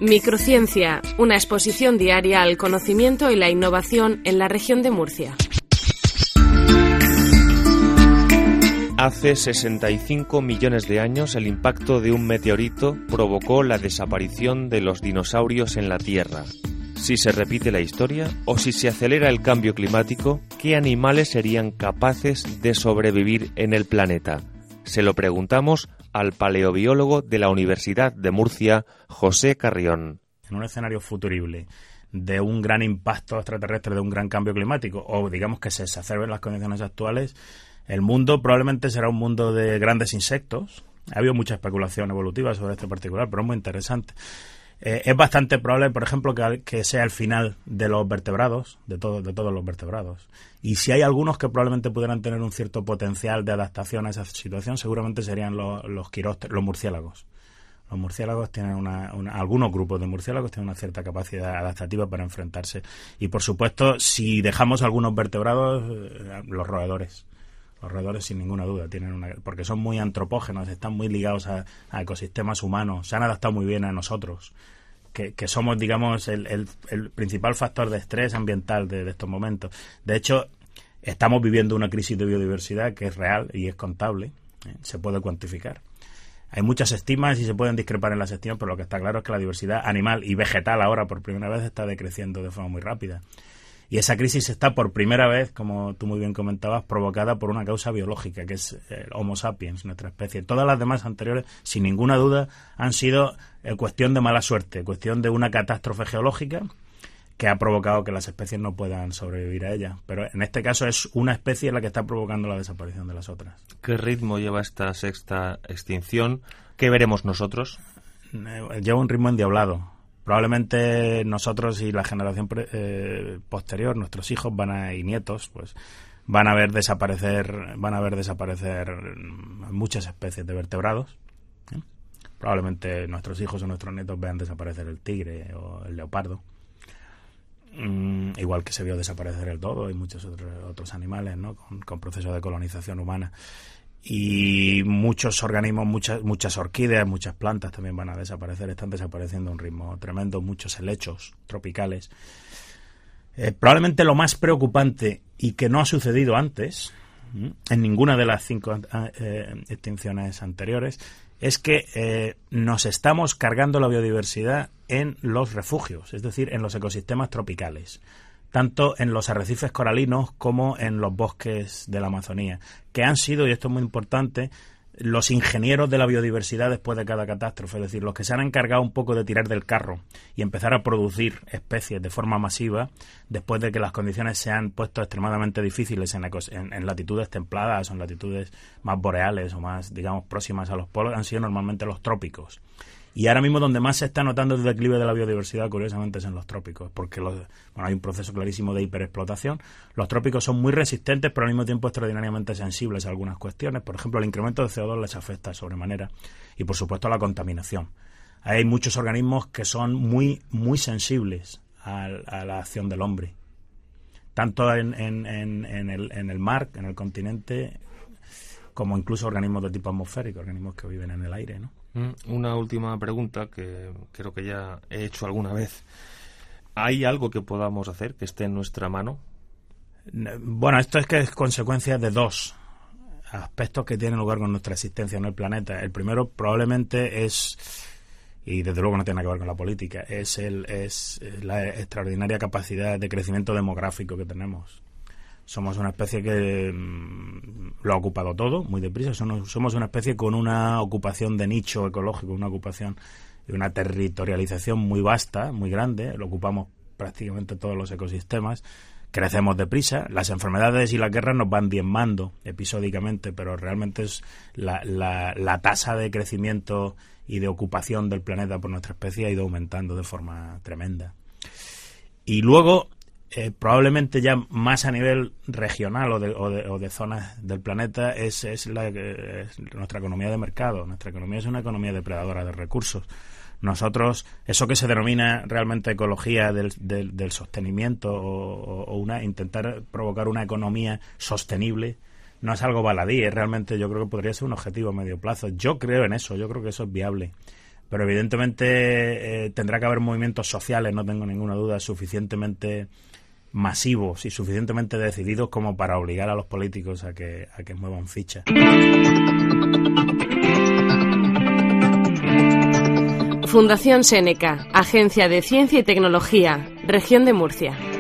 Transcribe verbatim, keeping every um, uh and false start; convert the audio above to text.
Microciencia, una exposición diaria al conocimiento y la innovación en la región de Murcia. Hace sesenta y cinco millones de años, el impacto de un meteorito provocó la desaparición de los dinosaurios en la Tierra. Si se repite la historia o si se acelera el cambio climático, ¿qué animales serían capaces de sobrevivir en el planeta? Se lo preguntamos al paleobiólogo de la Universidad de Murcia, José Carrión. En un escenario futurible de un gran impacto extraterrestre, de un gran cambio climático, o digamos que se exacerben las condiciones actuales, el mundo probablemente será un mundo de grandes insectos. Ha habido mucha especulación evolutiva sobre este particular, pero es muy interesante. Eh, es bastante probable, por ejemplo, que, que sea el final de los vertebrados, de, todo, de todos los vertebrados. Y si hay algunos que probablemente pudieran tener un cierto potencial de adaptación a esa situación, seguramente serían los, los quirópteros, los murciélagos. Los murciélagos tienen una, una, algunos grupos de murciélagos tienen una cierta capacidad adaptativa para enfrentarse. Y, por supuesto, si dejamos algunos vertebrados, eh, los roedores. Los roedores, sin ninguna duda, tienen una, porque son muy antropógenos, están muy ligados a, a ecosistemas humanos, se han adaptado muy bien a nosotros, que, que somos, digamos, el, el, el principal factor de estrés ambiental de, de estos momentos. De hecho, estamos viviendo una crisis de biodiversidad que es real y es contable, ¿eh? Se puede cuantificar. Hay muchas estimas y se pueden discrepar en las estimas, pero lo que está claro es que la diversidad animal y vegetal ahora, por primera vez, está decreciendo de forma muy rápida. Y esa crisis está por primera vez, como tú muy bien comentabas, provocada por una causa biológica, que es el Homo sapiens, nuestra especie. Todas las demás anteriores, sin ninguna duda, han sido eh, cuestión de mala suerte, cuestión de una catástrofe geológica que ha provocado que las especies no puedan sobrevivir a ella. Pero en este caso es una especie la que está provocando la desaparición de las otras. ¿Qué ritmo lleva esta sexta extinción? ¿Qué veremos nosotros? Eh, lleva un ritmo endiablado. Probablemente nosotros y la generación pre, eh, posterior, nuestros hijos van a, y nietos, pues van a ver desaparecer, van a ver desaparecer muchas especies de vertebrados. ¿eh? Probablemente nuestros hijos o nuestros nietos vean desaparecer el tigre o el leopardo. Mm, igual que se vio desaparecer el dodo y muchos otros otros animales, ¿no? Con, con procesos de colonización humana. Y muchos organismos, muchas muchas orquídeas, muchas plantas también van a desaparecer, están desapareciendo a un ritmo tremendo, muchos helechos tropicales. Eh, probablemente lo más preocupante y que no ha sucedido antes, ¿m? en ninguna de las cinco eh, extinciones anteriores, es que eh, nos estamos cargando la biodiversidad en los refugios, es decir, en los ecosistemas tropicales, tanto en los arrecifes coralinos como en los bosques de la Amazonía, que han sido, y esto es muy importante, los ingenieros de la biodiversidad después de cada catástrofe, es decir, los que se han encargado un poco de tirar del carro y empezar a producir especies de forma masiva después de que las condiciones se han puesto extremadamente difíciles en, en, en latitudes templadas o en latitudes más boreales o más, digamos, próximas a los polos, han sido normalmente los trópicos. Y ahora mismo donde más se está notando el declive de la biodiversidad, curiosamente, es en los trópicos, porque los, bueno, hay un proceso clarísimo de hiperexplotación. Los trópicos son muy resistentes, pero al mismo tiempo extraordinariamente sensibles a algunas cuestiones. Por ejemplo, el incremento de C O dos les afecta sobremanera y, por supuesto, la contaminación. Hay muchos organismos que son muy, muy sensibles a, a la acción del hombre, tanto en, en, en, en, el, en el mar, en el continente, como incluso organismos de tipo atmosférico, organismos que viven en el aire, ¿no? Una última pregunta que creo que ya he hecho alguna vez. ¿Hay algo que podamos hacer que esté en nuestra mano? Bueno, esto es que es consecuencia de dos aspectos que tienen lugar con nuestra existencia en el planeta. El primero probablemente es, y desde luego no tiene nada que ver con la política, es, el, es la extraordinaria capacidad de crecimiento demográfico que tenemos. Somos una especie que mmm, lo ha ocupado todo muy deprisa. Somos, somos una especie con una ocupación de nicho ecológico, una ocupación y una territorialización muy vasta, muy grande. Lo ocupamos prácticamente todos los ecosistemas. Crecemos deprisa. Las enfermedades y las guerras nos van diezmando episódicamente, pero realmente es la, la, la tasa de crecimiento y de ocupación del planeta por nuestra especie ha ido aumentando de forma tremenda. Y luego, Eh, probablemente ya más a nivel regional o de, o de, o de zonas del planeta es, es, la, es nuestra economía de mercado. Nuestra economía es una economía depredadora de recursos. Nosotros, eso que se denomina realmente ecología del, del, del sostenimiento o, o una intentar provocar una economía sostenible, no es algo baladí, es realmente, yo creo que podría ser un objetivo a medio plazo. Yo creo en eso, yo creo que eso es viable. pero evidentemente eh, tendrá que haber movimientos sociales, no tengo ninguna duda, suficientemente masivos y suficientemente decididos como para obligar a los políticos a que, a que muevan ficha. Fundación Seneca, Agencia de Ciencia y Tecnología, Región de Murcia.